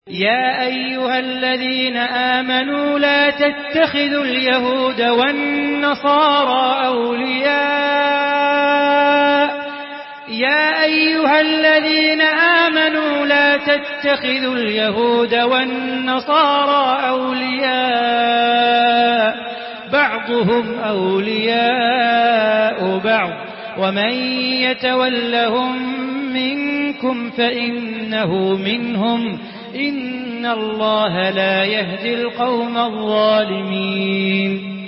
يا أيها الذين آمنوا لا تتخذوا اليهود والنصارى أولياء يا أيها الذين آمنوا لا تتخذوا اليهود والنصارى أولياء بعضهم أولياء بعض ومن يتولهم منكم فإنه منهم إن الله لا يهدي القوم الظالمين